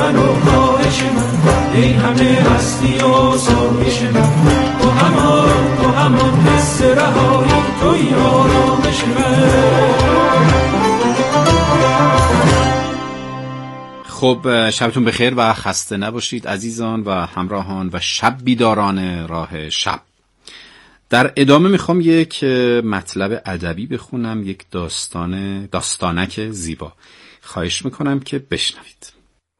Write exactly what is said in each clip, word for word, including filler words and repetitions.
من و خواهش من، ای همه هستی و سایش من، تو همان تو همان حس رهایی، توی آرامش من. خب شبتون بخیر و خسته نباشید عزیزان و همراهان و شب بیداران راه شب. در ادامه میخوام یک مطلب ادبی بخونم، یک داستان داستانک زیبا. خواهش میکنم که بشنوید.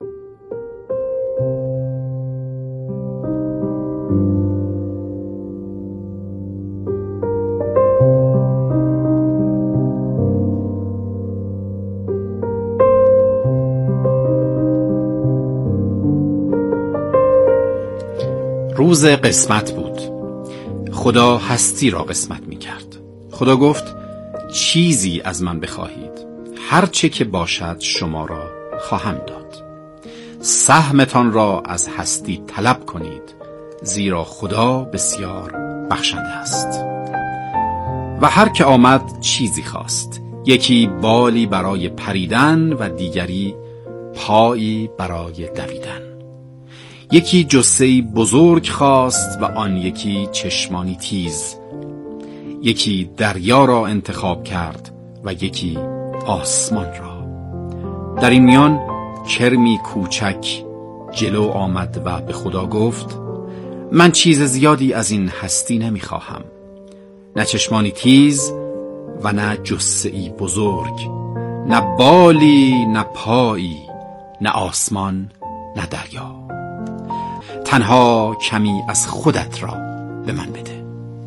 روز قسمت بود. خدا هستی را قسمت می کرد. خدا گفت چیزی از من بخواهید، هر چه که باشد شما را خواهم داد. سهمتان را از هستی طلب کنید، زیرا خدا بسیار بخشنده است. و هر که آمد چیزی خواست، یکی بالی برای پریدن و دیگری پایی برای دویدن. یکی جثه‌ای بزرگ خواست و آن یکی چشمانی تیز. یکی دریا را انتخاب کرد و یکی آسمان را. در این میان کرمی کوچک جلو آمد و به خدا گفت من چیز زیادی از این هستی نمیخواهم، نه چشمانی تیز و نه جثه‌ای بزرگ، نه بالی نه پایی، نه آسمان نه دریا. تنها کمی از خودت را به من بده.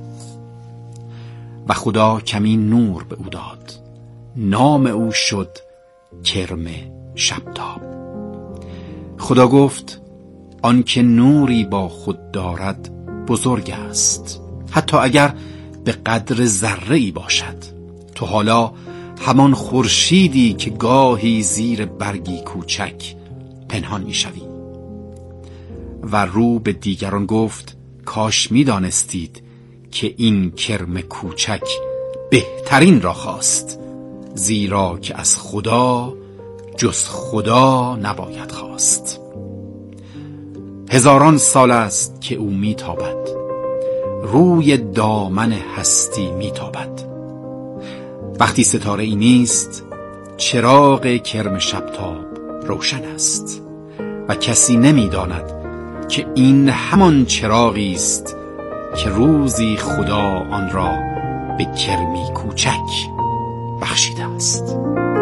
و خدا کمی نور به او داد، نام او شد کرم شبتاب. خدا گفت آن که نوری با خود دارد بزرگ است، حتی اگر به قدر ذره‌ای باشد. تو حالا همان خورشیدی که گاهی زیر برگی کوچک پنهان می‌شوی. و رو به دیگران گفت کاش می دانستید که این کرم کوچک بهترین را خواست، زیرا که از خدا جز خدا نباید خواست. هزاران سال است که او می تابد، روی دامن هستی می تابد. وقتی ستاره ای نیست، چراغ کرم شبتاب روشن است و کسی نمی داند که این همان چراغی است که روزی خدا آن را به کرمی کوچک بخشیده است.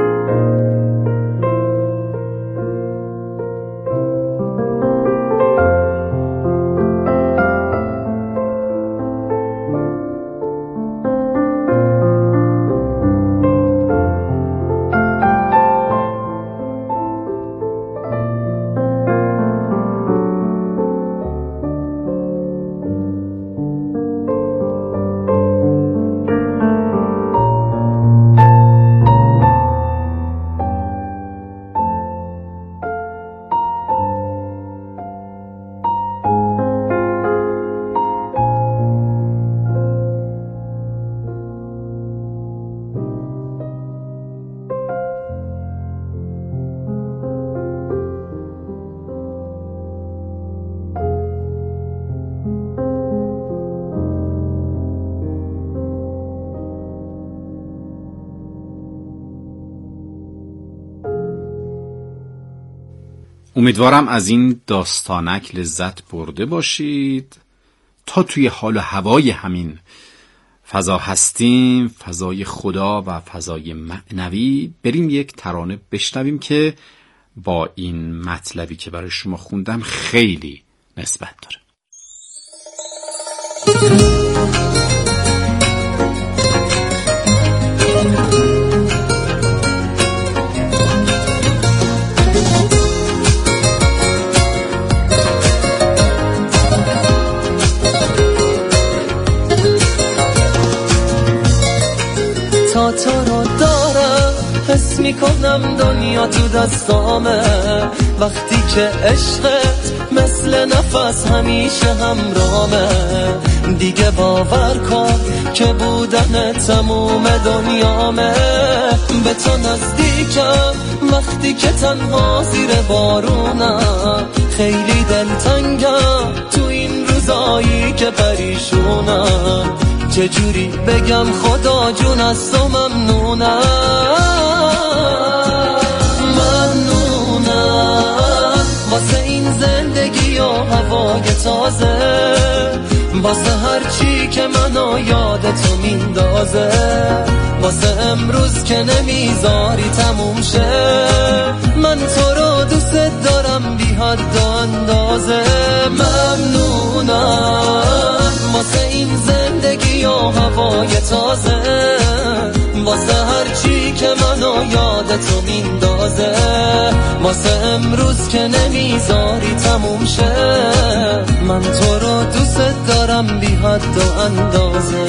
امیدوارم از این داستانک لذت برده باشید. تا توی حال و هوای همین فضا هستیم، فضای خدا و فضای معنوی، بریم یک ترانه بشنویم که با این مطلبی که برای شما خوندم خیلی نسبت داره. تا تو رو دارم، حس میکنم دنیا تو دستامه، وقتی که عشقت مثل نفس همیشه همرامه. دیگه باور کن که بودن تموم دنیامه. به تو نزدیکم وقتی که تنها زیر بارونم. خیلی دلتنگم تو این روزایی که پریشونم. چجوری بگم خدا جون از تو ممنونم. ممنونم واسه این زندگی و هوای تازه. واسه هر چی که منو یاد تو میندازه. واسه امروز که نمیذاری تموم شه. من تو رو دوست دارم بی حد و اندازه. ممنونم واسه این زندگی و هوای تازه. واسه هر چی که منو یاد تو میندازه. واسه امروز که نمیذاری تموم شه. من تو رو دوست دارم بی حد و اندازه.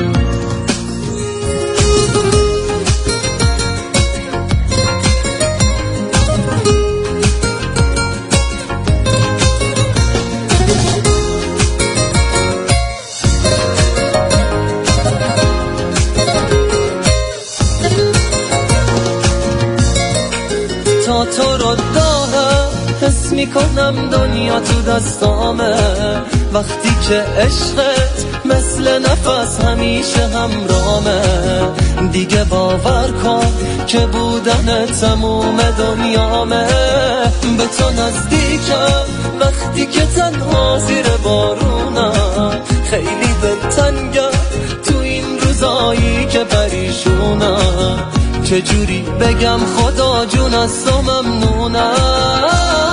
تا تو رو دارم حس میکنم دنیا تو دستامه. وقتی که عشقت مثل نفس همیشه همرامه. دیگه باور کن که بودن تموم دنیامه. به تو نزدیکم وقتی که تنها زیر بارونم. خیلی دلتنگم تو این روزایی که پریشونم. چجوری بگم خدا جون از تو ممنونم.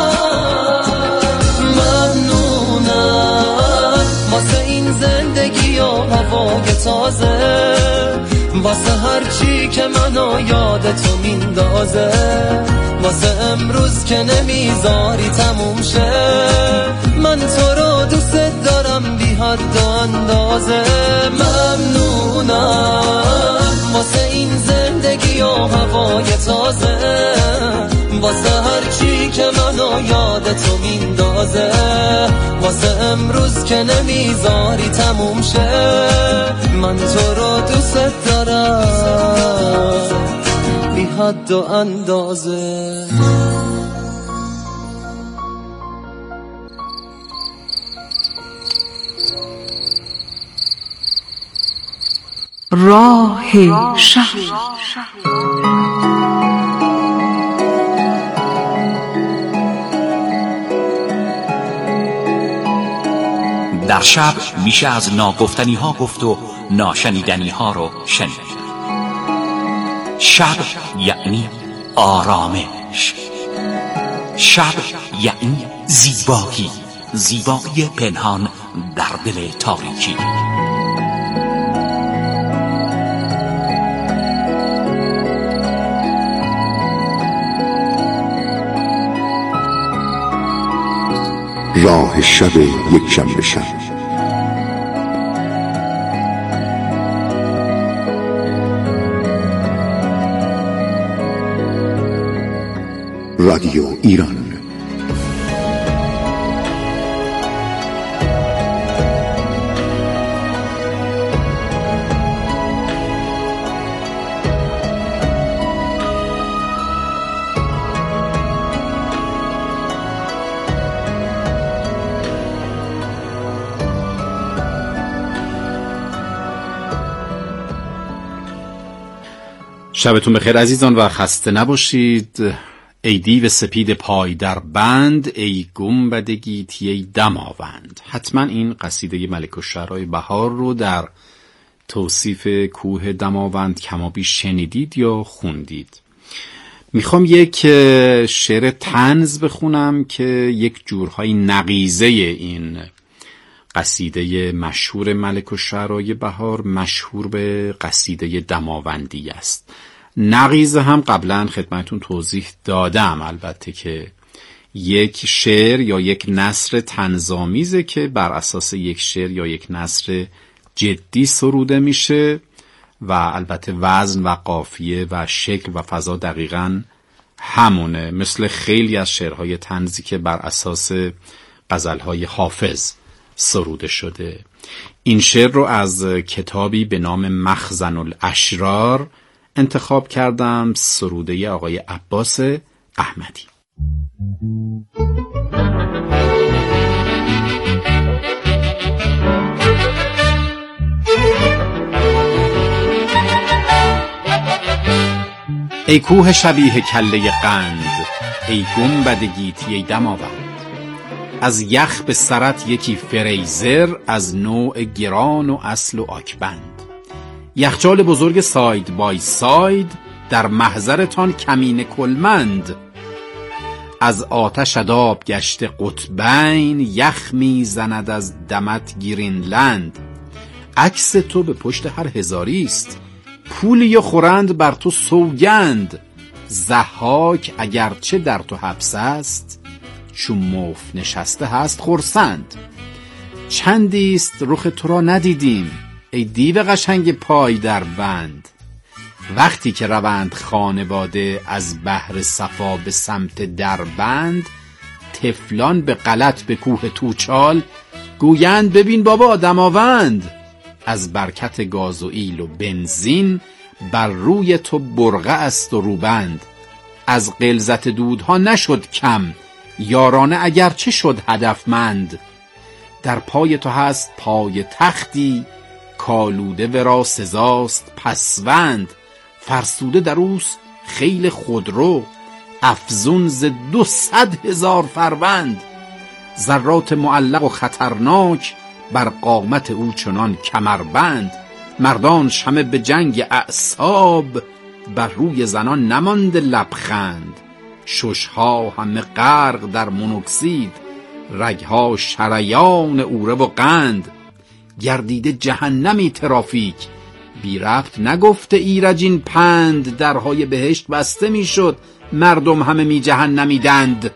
ممنونم واسه این زندگی و هوای تازه. واسه هر چی که منو یاد تو میندازه. واسه امروز که نمیذاری تموم شه. من تو رو دوست دارم بی حد و اندازه. ممنونم واسه این زندگی و هوای تازه. واسه هر چی که منو یاد تو میندازه. واسه امروز که نمیذاری تموم شه. من تو رو دوست دارم بی حد و اندازه. راه شب. در شب میشه از ناگفتنی ها گفت و ناشنیدنی ها رو شنید. شب یعنی آرامش. شب یعنی زیبایی. زیبایی پنهان در دل تاریکی. راه شب یک شنبه شب. رادیو ایران. شبتون بخیر عزیزان و خسته نباشید. ای دیو سپید پای در بند، ای گنبد گیتی ای دماوند. حتما این قصیده ملک الشعرای بهار رو در توصیف کوه دماوند کمابیش شنیدید یا خوندید. میخوام یک شعر طنز بخونم که یک جورهای نقیضه این قصیده مشهور ملک الشعرای بهار، مشهور به قصیده دماوندی است. نقیضه هم قبلا خدمتون توضیح دادم، البته که یک شعر یا یک نثر طنزآمیزه که بر اساس یک شعر یا یک نثر جدی سروده میشه و البته وزن و قافیه و شکل و فضا دقیقاً همونه، مثل خیلی از شعرهای طنزی که بر اساس غزلهای حافظ سروده شده. این شعر رو از کتابی به نام مخزن الاشرار انتخاب کردم، سروده آقای عباس احمدی. ای کوه شبیه کله قند، ای گنبد گیتی ای دماوند، از یخ به سرت یکی فریزر، از نوع گران و اصل و آکبند. یخچال بزرگ ساید بای ساید، در محضرتان کمین کلمند. از آتش آب گشته قطبین، یخ می زند از دمت گرینلند. عکس تو به پشت هر هزاری است، پولی و خورند بر تو سوگند. ضحاک اگرچه در تو حبس است، چون موف نشسته هست خرسند. چندیست رخ تو را ندیدیم، ای دیو قشنگ پای در بند. وقتی که روند خانواده از بحر صفا به سمت دربند، طفلان به غلط به کوه توچال، گویند ببین بابا دماوند. از برکت گازوئیل و بنزین، بر روی تو برقع است و روبند. از غلظت دودها نشد کم، یارانه اگرچه شد هدفمند. در پای تو هست پای تختی، کالوده ورا سزاست پسوند. فرسوده در اوست خیل خودرو، افزون ز دو صد هزار فروند. ذرات معلق و خطرناک، بر قامت او چنان کمربند. مردانش همه به جنگ اعصاب، بر روی زنان نماند لبخند. ششها همه غرق در مونوکسید، رگها شریان اوره و قند. گردیده جهنمی ترافیک، بی ربط نگفته ایرج این پند. درهای بهشت بسته میشد، مردم همه می جهنمیدند.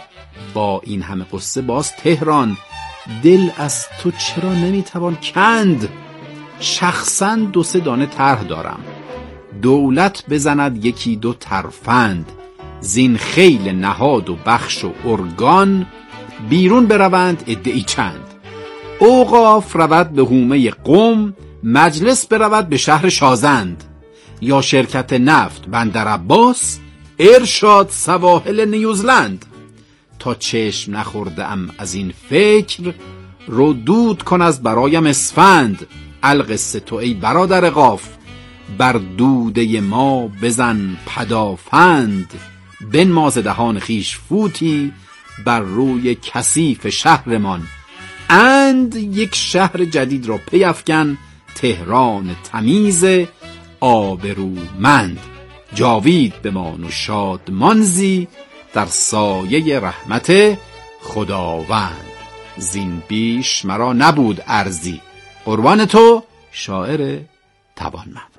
با این همه قصه باز تهران، دل از تو چرا نمیتوان کند؟ شخصا دو سه دانه طرح دارم، دولت بزند یکی دو ترفند. زین خیل نهاد و بخش و ارگان، بیرون بروند عده‌ای چند. اوقاف رود به حومه قم، مجلس برود به شهر شازند. یا شرکت نفت بندر عباس، ارشاد سواحل نیوزلند. تا چشم نخورده ام از این فکر، رو دود کن از برایم اسفند. القصه تو ای برادر قاف، بر دوده ما بزن پدافند. بنماز دهان خیش فوتی، بر روی کثیف شهرمان. اند یک شهر جدید را پی افکن، تهران تمیز آبرومند. جاوید بمان و شادمان زی، در سایه رحمت خداوند. زین بیش مرا نبود ارزی، قربان تو شاعر توانمند.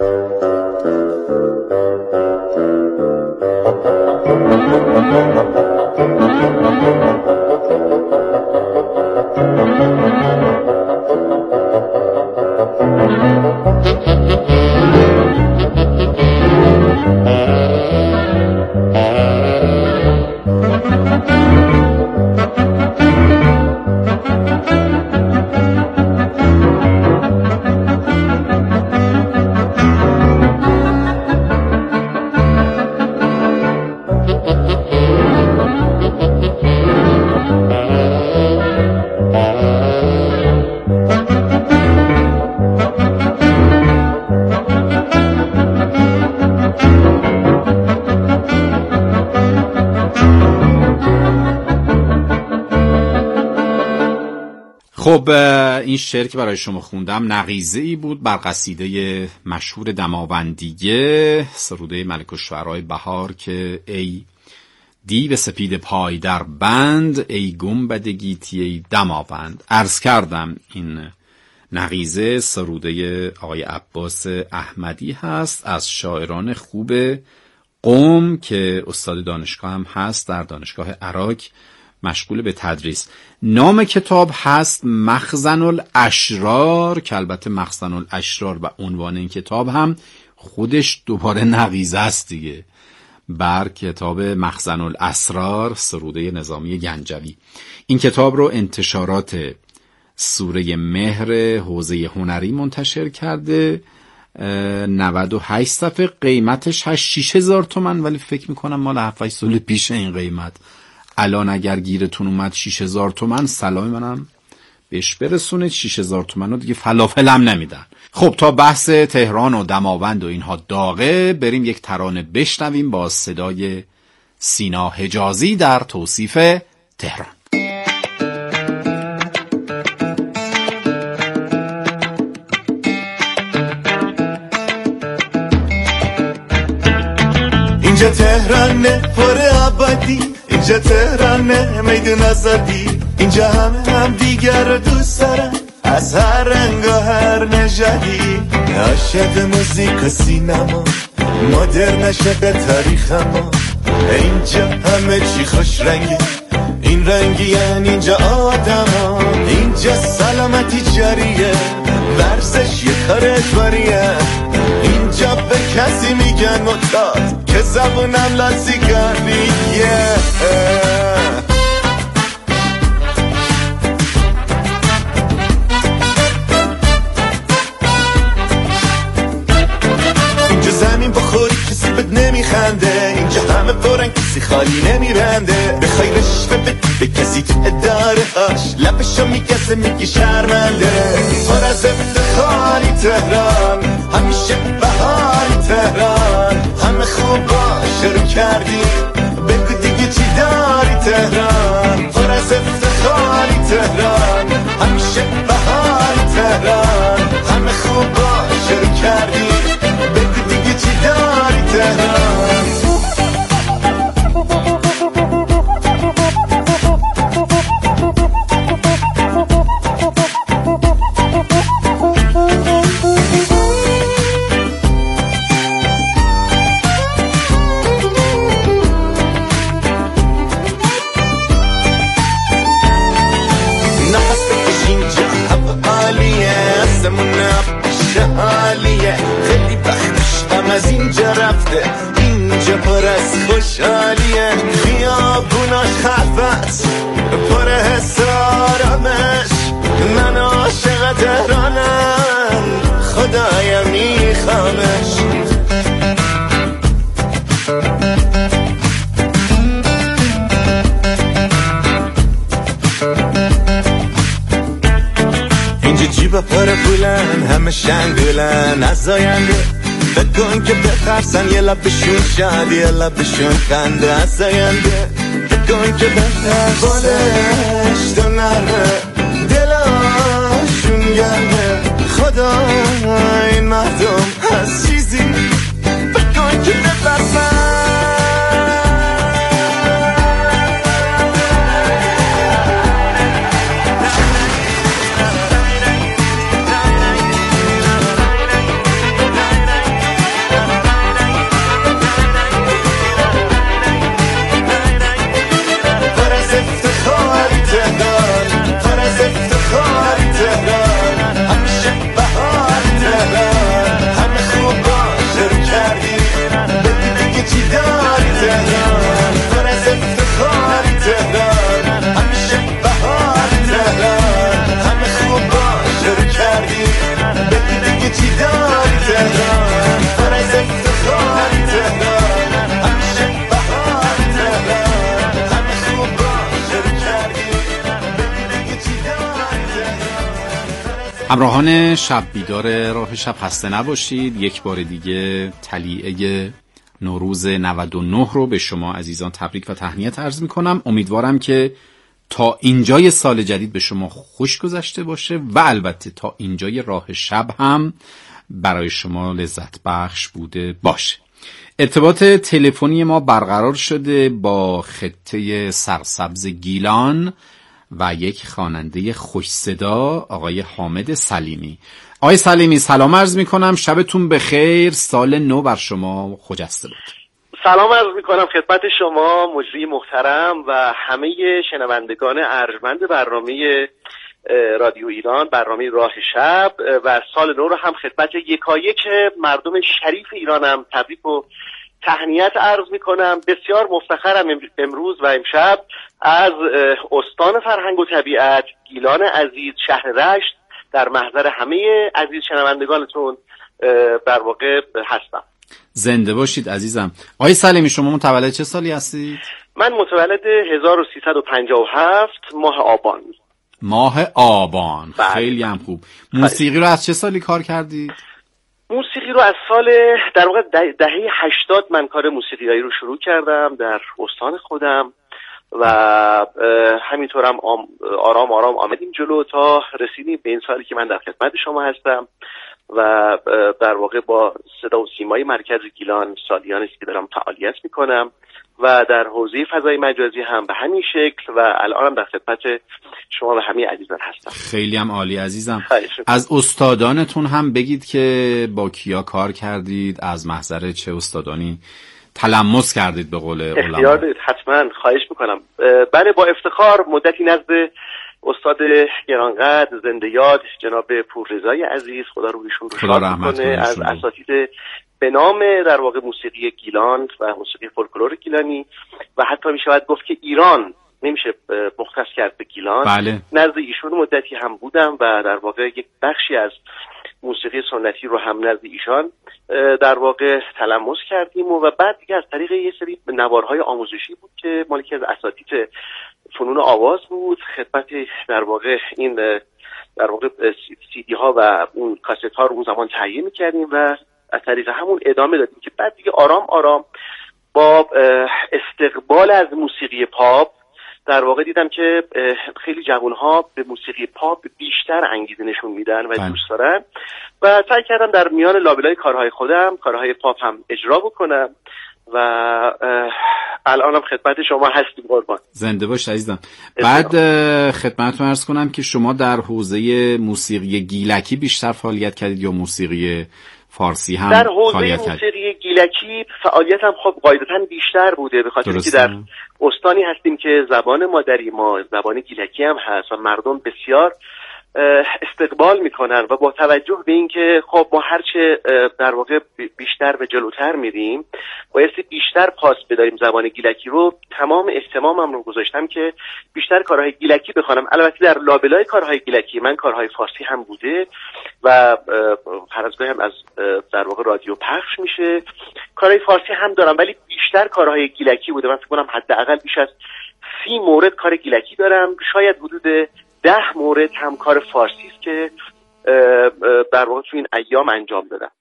خب این شعر که برای شما خوندم نغیزه‌ای بود بر قصیده مشهور دماوندیه، سروده ملک الشعراء بهار که ای دیو سپید پای در بند، ای گنبد گیتی ای دماوند. عرض کردم این نغیزه سروده آقای عباس احمدی هست، از شاعران خوب قم که استاد دانشگاه هم هست، در دانشگاه عراق مشغول به تدریس. نام کتاب هست مخزن الاشرار، که البته مخزن الاشرار و عنوان این کتاب هم خودش دوباره نغیزه است دیگه. بر کتاب مخزن الاسرار سروده نظامی گنجوی. این کتاب رو انتشارات سوره مهر حوزه هنری منتشر کرده، نود و هشت صفحه، قیمتش شش هزار تومان، ولی فکر میکنم مال هفت هشت سال پیش این قیمت. الان اگر گیرتون اومد شش هزار تومان، سلام منم بهش برسونید. شش هزار تومان رو دیگه فلافلم نمیدن. خب تا بحث تهران و دماوند و اینها داغه، بریم یک ترانه بشنویم با صدای سینا حجازی در توصیف تهران. اینجا تهرانه پر آبادی، اینجا تهرانه میدون آزادی، اینجا همه هم دیگر رو دوست دارن از هر رنگ و هر نژادی. عاشق موزیک و سینما، مدرن عاشق تاریخ ما، اینجا همه چی خوش رنگه، این رنگی یعنی اینجا آدم ها. اینجا سلامتی جاریه، ورزش یه کار اجباریه، اینجا به کسی میگن معتاد که زبونم لاسیگاریه. اینجا زمین بخوری کسی بد نمیخنده، اینجا همه برن کسی خالی نمیرنده، بخوای رشوه بدی به کسی تو اداره هاش لبشو میگزه میگی شرمنده. پر از افتخاری تهران، همیشه بهاری تهران، همه خوبا شروع کردی بگو دیگه چی داری تهران. پر از افتخاری تهران، همیشه بهاری تهران، همه خوبا شروع کردی بگو دیگه چی داری تهران. خیلی وقتش هم از اینجا رفته، اینجا پر از خوشحالیه، خیابوناش خلوت پر حس آرامش. من عاشق تهرانم، خدایا میخوامش. جیبا پر پولن، همه شنگولن از آینده، بگن که بخرسن یه لبشون شادی یه لبشون خنده از آینده، بگن که بخرسن بالش تو نرمه دلاشون گرمه. خدا این مردم از چیزی بگن که بفرسن. همراهان شب بیدار راه شب خسته نباشید. یک بار دیگه طلیعه نوروز نود و نه رو به شما عزیزان تبریک و تهنیت عرض میکنم. امیدوارم که تا اینجای سال جدید به شما خوش گذشته باشه و البته تا اینجای راه شب هم برای شما لذت بخش بوده باشه. ارتباط تلفنی ما برقرار شده با خطه سرسبز گیلان و یک خواننده خوش صدا آقای حامد سلیمی. آقای سلیمی سلام عرض میکنم، شبتون بخیر، سال نو بر شما خجسته بود. سلام عرض میکنم خدمت شما مجری محترم و همه شنوندگان ارجمند برنامه رادیو ایران، برنامه راه شب، و سال نو رو هم خدمت یکایک مردم شریف ایرانم تبریک و تهنیت عرض میکنم. بسیار مفتخرم امروز و امشب از استان فرهنگ و طبیعت گیلان عزیز شهر رشت در محضر همه عزیز شنوندگانتون در واقع هستم. زنده باشید عزیزم. آقای سلیمی شما متولد چه سالی هستید؟ من متولد هزار و سیصد و پنجاه و هفت ماه آبان. ماه آبان. بله. خیلی هم خوب. موسیقی رو از چه سالی کار کردید؟ موسیقی رو از سال در واقع دهه هشتاد من کار موسیقیایی رو شروع کردم در استان خودم و همینطورم آرام آرام آمدیم جلو تا رسیدیم به این سالی که من در خدمت شما هستم و در واقع با صدا و سیمای مرکز گیلان سالیانی است که دارم فعالیت میکنم و در حوزه فضای مجازی هم به همین شکل و الانم در خدمت شما و همه عزیزان هستم. خیلی هم عالی عزیزم. خیلی. از استادانتون هم بگید که با کیا کار کردید، از محضر چه استادانی تلمس کردید به قول علما. اختیار دارید، حتما خواهش میکنم. بله با افتخار مدتی نزد استاد گرانقدر زنده یاد جناب پوررضای عزیز خدا رویشون رو شاد کنه از اساتید به نام در واقع موسیقی گیلان و موسیقی فولکلور گیلانی و حتی میشود گفت که ایران نمیشه مختص کرد به گیلان. بله. نزد ایشون مدتی هم بودم و در واقع یک بخشی از موسیقی سنتی رو هم نزد ایشان در واقع تلمس کردیم و بعد دیگه از طریق یه سری نوارهای آموزشی بود که مالکی از اساتید فنون آواز بود خدمت در واقع این در واقع سی دی ها و اون کاست ها رو اون زمان تهیه می‌کردیم و از طریق همون ادامه دادیم که بعد دیگه آرام آرام با استقبال از موسیقی پاپ در واقع دیدم که خیلی جوان‌ها به موسیقی پاپ بیشتر انگیزه نشون میدن و دوست دارن و سعی کردم در میان لابلای کارهای خودم کارهای پاپ هم اجرا بکنم و الانم خدمت شما هستیم قربان. زنده باش عزیزم. بعد خدمتتون عرض کنم که شما در حوزه موسیقی گیلکی بیشتر فعالیت کردید یا موسیقی فارسی هم در حوزه فعالیت موسیقی گیلکی فعالیتم خب قاعدتاً بیشتر بوده به خاطر اینکه در استانی هستیم که زبان مادری ما زبان گیلکی هم هست و مردم بسیار استقبال میکنن و با توجه به اینکه خب ما هرچه در واقع بیشتر به جلوتر میریم بایستی بیشتر پاس بداریم زبان گیلکی رو، تمام اهتمامم رو گذاشتم که بیشتر کارهای گیلکی بخوانم. البته در لابلای کارهای گیلکی من کارهای فارسی هم بوده و هر از گاهی هم از در واقع رادیو پخش میشه، کارهای فارسی هم دارم ولی بیشتر کارهای گیلکی بوده. من فکر کنم حداقل بیش از سی مورد کار گیلکی دارم، شاید حدود ده مورد هم کار فارسی است که در واقع تو این ایام انجام دادم.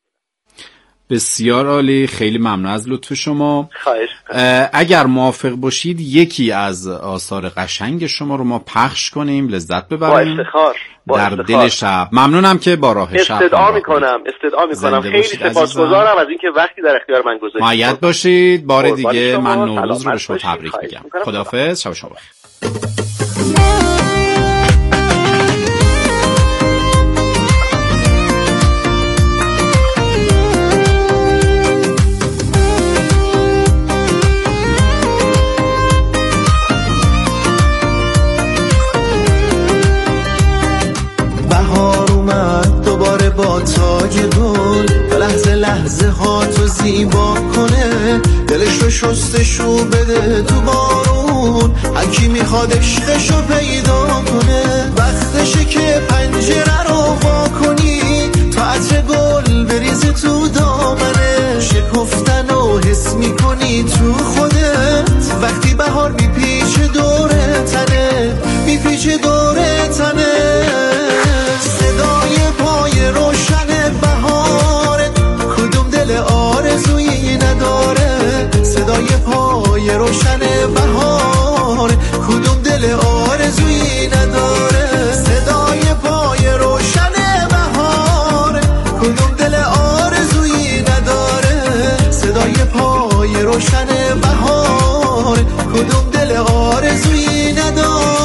بسیار عالی، خیلی ممنون از لطف شما. خواهش اگر موافق باشید یکی از آثار قشنگ شما رو ما پخش کنیم لذت ببریم. با افتخار. با در افتخار. دل شب. ممنونم که با راه شب استدعا میکنم استدعا میکنم خیلی سپاسگزارم از اینکه وقتی در اختیار من گذاشتید. معید باشید. بار دیگه من نوروز رو به شما تبریک میگم. خداحافظ. شب شما بخیر. با تاج گل تا لحظه لحظه ها تو زیبا کنه، دلش رو شستشو بده تو بارون، هرکی میخواد عشقشو پیدا کنه. وقتشه که پنجره رو وا کنی تا عطر گل بریزه تو دامنه، شکفتن و حس میکنی تو خودت وقتی بهار میپیچه دوره تنه میپیچه دوره تنه. صدای پای روشن بهاره کدوم دل آرزویی نداره، صدای پای روشن بهاره کدوم دل آرزویی نداره، صدای پای روشن بهاره کدوم دل آرزویی نداره، صدای پای روشن بهاره کدوم دل آرزویی نداره.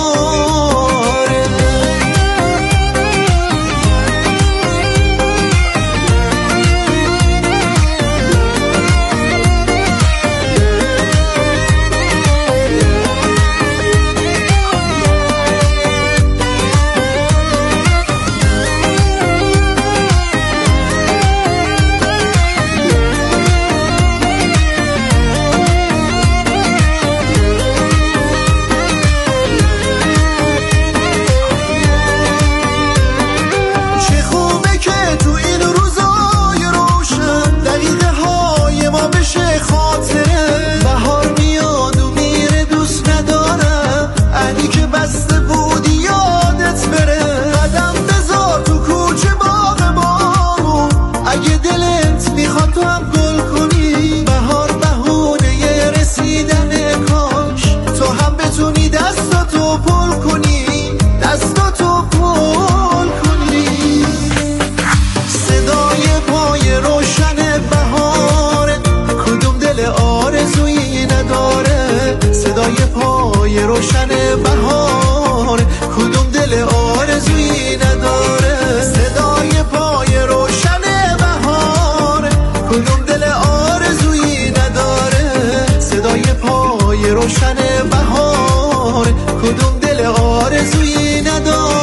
بتونی دستاتو پل کنی، دستاتو پل کنی. صدای پای روشن بهاره، کدوم دل آرزویی نداره. صدای پای روشن بهاره، کدوم دل آرزویی نداره. صدای پای روشن بهاره، کدوم دل آرزویی نداره. صدای پای روشن بهاره، کدوم دل آرزویی نداره.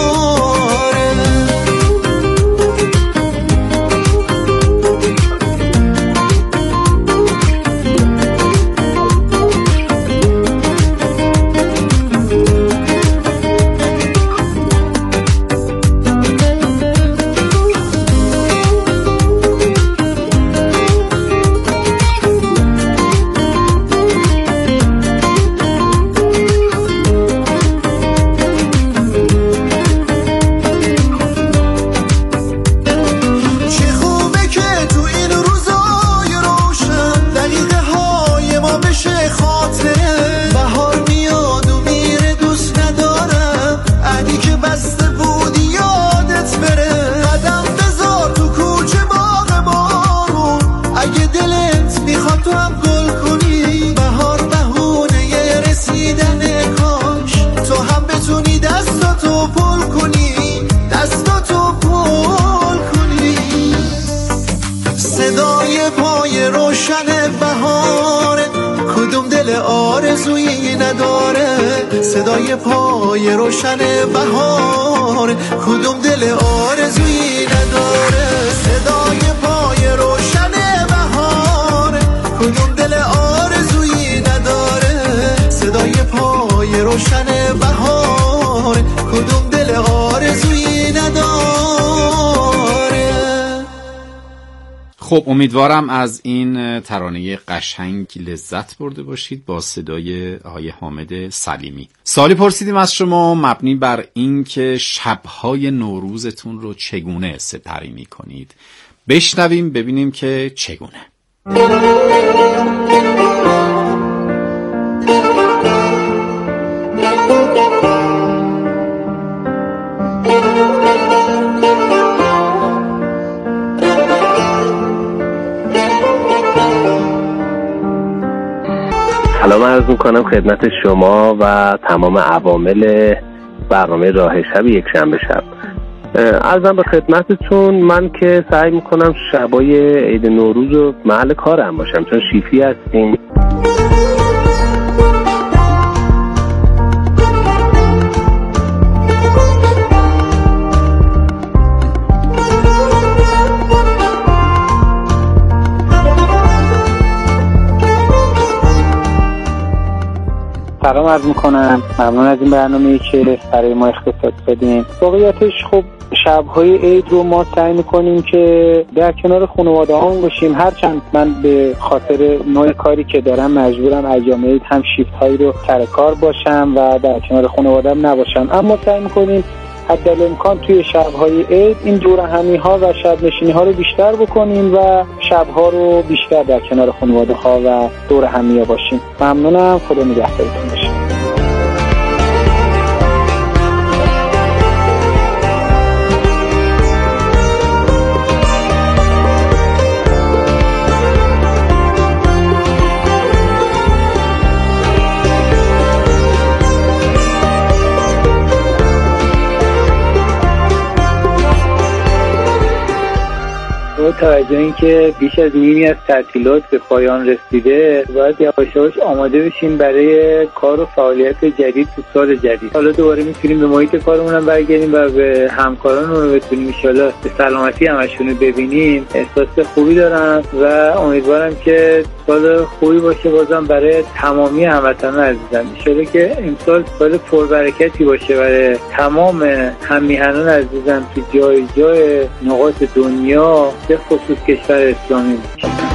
آرزویی نداره. صدای پای روشن بهار، کدوم دل آرزویی نداره. صدای پای روشن بهار، کدوم دل آرزویی نداره. صدای پای روشن بهار، کدوم دل آرزویی نداره. خب امیدوارم از این ترانه قشنگ لذت برده باشید با صدای آقای حامد سلیمی. سوالی پرسیدیم از شما مبنی بر این که شبهای نوروزتون رو چگونه سپری می کنید. بشنویم ببینیم که چگونه. سلام عرض میکنم خدمت شما و تمام عوامل برنامه راه شب یک شنبه شب. عرضم به خدمتتون، من که سعی میکنم شبای عید نوروز و محل کارم باشم چون شیفی هستیم. سلام عرض میکنم، ممنون از این برنامه‌ای که برای ما اختصاص دادین. واقعیتش خب شب‌های عید رو ما سعی میکنیم که در کنار خانواده هامون باشیم، هرچند من به خاطر نوع کاری که دارم مجبورم ایام عید هم شیفت هایی رو سر کار باشم و در کنار خانواده‌ام نباشم، اما سعی میکنیم حد امکان توی شب‌های عید این دور همی ها و شب نشینی ها رو بیشتر بکنیم و شب‌ها رو بیشتر در کنار خانواده ها و دور همی ها باشیم. ممنونم، خدا نگهدارتون باشه. با توجه این که بیش از نیمی از تعطیلات به پایان رسیده، باید یواش یواش آماده بشیم برای کار و فعالیت جدید تو سال جدید. حالا دوباره میتونیم به محیط کارمون هم برگردیم و به همکارانمون رو بتونیم ان شاءالله به سلامتی همشون رو ببینیم. احساس خوبی دارم و امیدوارم که سال خوبی باشه بازم برای تمامی هموطنان عزیزم. ان شاءالله که امسال سال پربرکتی باشه برای تمام هم‌میهنان عزیزم تو جای جای نقاط دنیا، به خصوص کشور اسلامی.